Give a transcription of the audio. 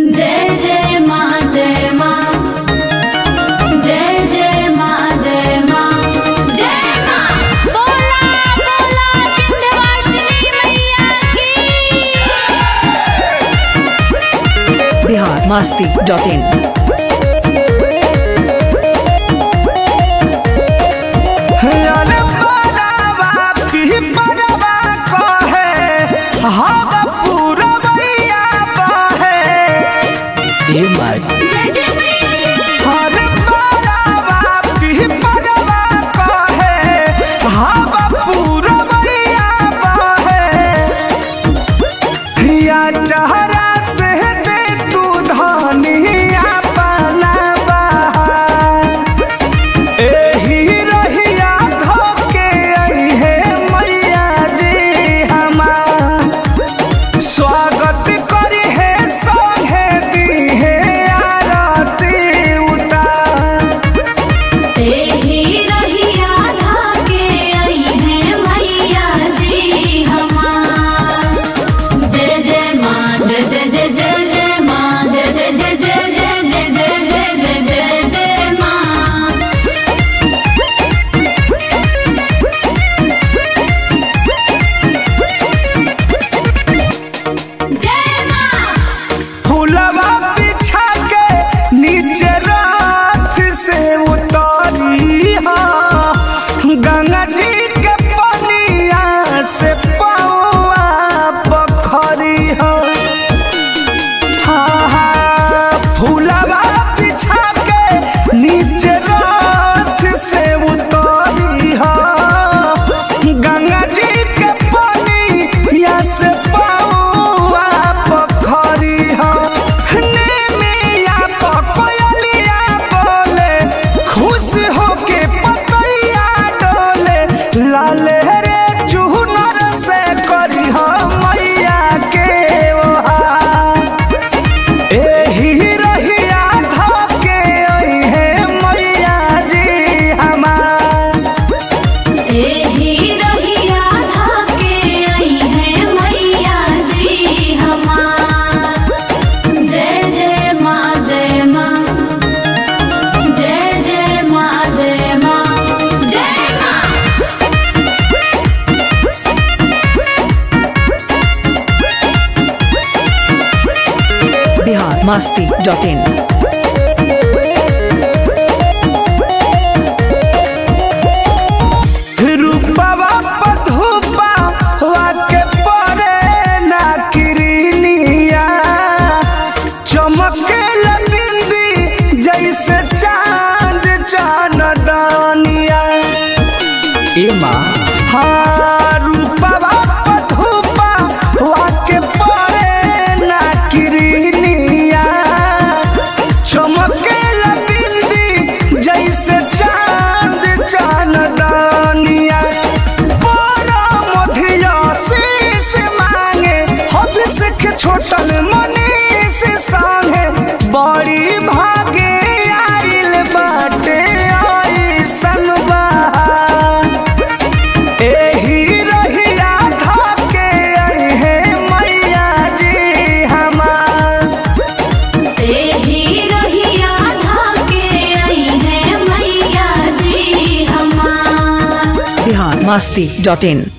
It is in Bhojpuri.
जय जय माँ जय माँ, जय जय माँ जय माँ, जय माँ। बोला बोला विंध्यवासिनी मैया की। biharmasti.in जय जय biharmasti.in छोटल मनीष संगे बड़ी भागे आइल बाटे आइसन बहार। एही रहिया ढके अइहे मैया जी हमार। एही रहिया ढके अइहे मैया जी हमार। biharmasti.in